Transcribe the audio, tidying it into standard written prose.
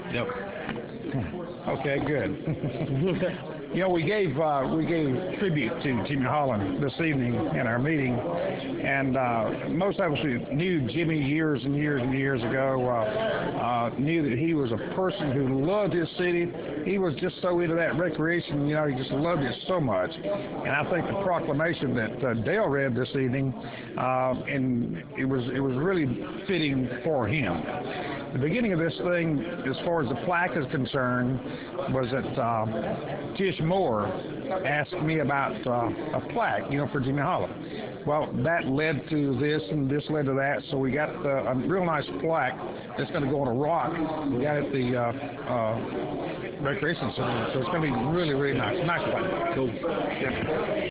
Yep. Okay, good. We gave tribute to Jimmy Holland this evening in our meeting, and most of us who knew Jimmy years and years and years ago knew that he was a person who loved his city. He was just so into that recreation, he just loved it so much. And I think the proclamation that Dale read this evening, and it was really fitting for him. The beginning of this thing, as far as the plaque is concerned, was that Tish Moore asked me about a plaque, for Jimmy Holland. Well, that led to this, and this led to that. So we got a real nice plaque that's going to go on a rock. We got it at the recreation center, so it's going to be really, really nice. Nice plaque. Cool. Yeah.